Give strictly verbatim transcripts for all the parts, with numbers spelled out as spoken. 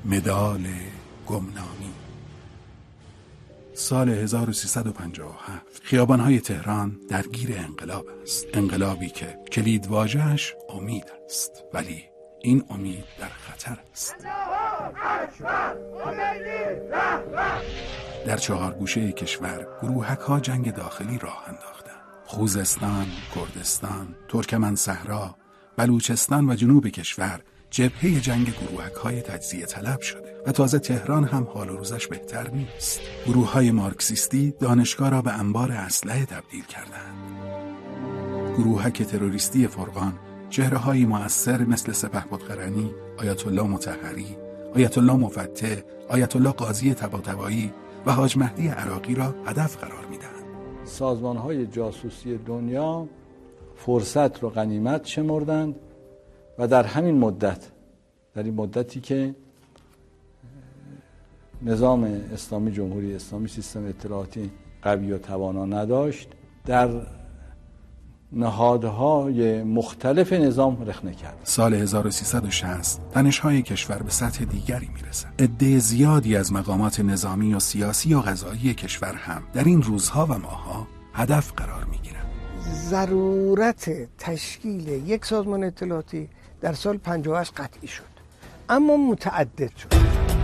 مدال گمنامی. سال هزار و سیصد و پنجاه و هفت خیابان‌های تهران درگیر انقلاب است. انقلابی که کلید واژه‌اش امید است، ولی این امید در خطر است. در چهار گوشه کشور گروهک‌ها جنگ داخلی راه انداختند. خوزستان، کردستان، ترکمن صحرا، بلوچستان و جنوب کشور جبهه جنگ گروهک‌های تجزیه طلب شده و تازه تهران هم حال و روزش بهتر نیست. گروه‌های مارکسیستی دانشگاه را به انبار اسلحه تبدیل کردند. گروهک تروریستی فرقان چهره‌های مؤثر مثل سپهبدقرنی، آیت الله مطهری، آیت الله مفتح، آیت الله قاضی طباطبایی و حاج مهدی عراقی را هدف قرار می‌دهند. سازمان‌های جاسوسی دنیا فرصت رو غنیمت شمردند و در همین مدت، در این مدتی که نظام اسلامی جمهوری اسلامی سیستم اطلاعاتی قوی و توانا نداشت، در نهادهای مختلف نظام رخنه کرد. سال هزار و سیصد و شصت دانش‌های کشور به سطح دیگری میرسد. عده زیادی از مقامات نظامی و سیاسی و قضایی کشور هم در این روزها و ماه‌ها هدف قرار میگیرند. ضرورت تشکیل یک سازمان اطلاعاتی در سال پنجاه و هشت قطعی شد، اما متعدد شد.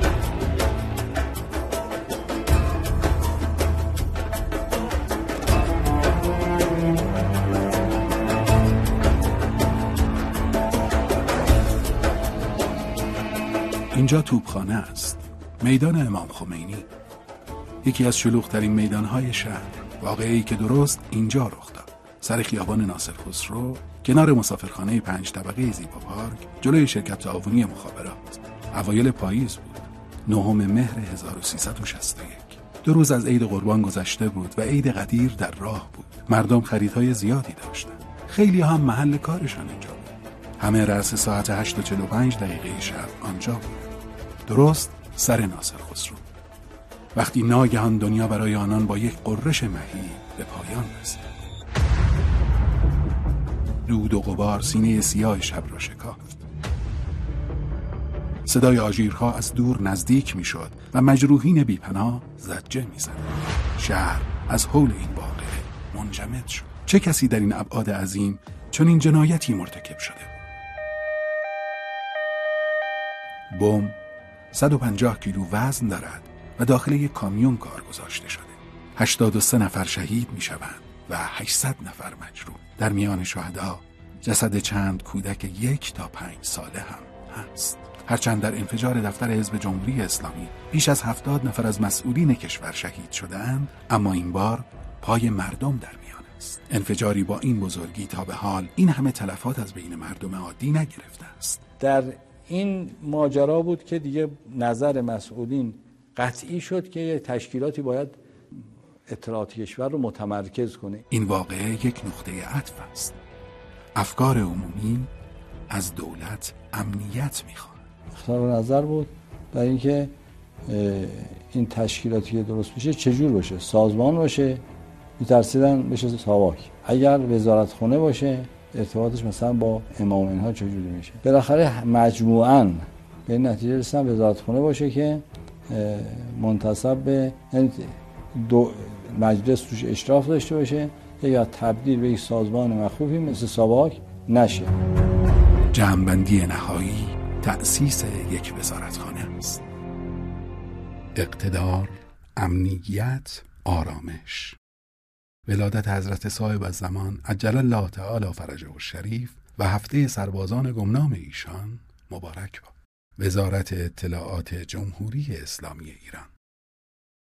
اینجا توپخانه است، میدان امام خمینی، یکی از شلوغ‌ترین میدان‌های شهر، واقعی که درست اینجا رخ داد، سر خیابان ناصر خسرو، کنار مسافرخانه پنج طبقه زیبا پارک، جلوی شرکت تعاونی مخابرات. اوایل پاییز بود، نهم مهر هزار و سیصد و شصت و یک. دو روز از عید قربان گذشته بود و عید قدیر در راه بود. مردم خریدهای زیادی داشتند. خیلی هم محل کارشان اینجا بود. همه رأس ساعت هشت و چهل و پنج دقیقه شب آنجا بود. درست سر ناصر خسرو. وقتی ناگهان دنیا برای آنان با یک قررش مهیب به پایان رسید. دود و غبار سینه سیاه شب را شکافت. صدای آژیرها از دور نزدیک می شد و مجروحین بیپناه زجه می زد. شهر از حول این واقعه منجمد شد. چه کسی در این ابعاد عظیم چون این جنایتی مرتکب شده بود؟ بم صد و پنجاه کیلو وزن دارد و داخل یک کامیون کار گذاشته شده. هشتاد و سه نفر شهید می شوند و هشتصد نفر مجروح. در میان شهدا جسد چند کودک یک تا پنج ساله هم هست. هرچند در انفجار دفتر حزب جمهوری اسلامی بیش از هفتاد نفر از مسئولین کشور شهید شدند، اما این بار پای مردم در میان است. انفجاری با این بزرگی تا به حال این همه تلفات از بین مردم عادی نگرفته است. در این ماجرا بود که دیگه نظر مسئولین قطعی شد که یه تشکیلاتی باید اطلاعات کشور رو متمرکز کنه. این واقعه یک نقطه عطف است. افکار عمومی از دولت امنیت میخواد. اختلاف نظر بود در اینکه این تشکیلاتی که درست بشه چجور باشه، سازمان باشه، میترسیدن بشه ساواک. اگر وزارتخونه باشه ارتباطش مثلا با امام اینها چجوری میشه. بالاخره مجموعاً به این نتیجه رسیدن وزارتخونه باشه که منتسب به یعنی دو مجلس توش اشراف داشته باشه یا تبدیل به یک سازمان مخوفی مثل ساواک نشه. جمع‌بندی نهایی تأسیس یک وزارتخانه است. اقتدار، امنیت، آرامش. ولادت حضرت صاحب الزمان عجل الله تعالی فرجه الشریف و هفته سربازان گمنام ایشان مبارک باد. وزارت اطلاعات جمهوری اسلامی ایران.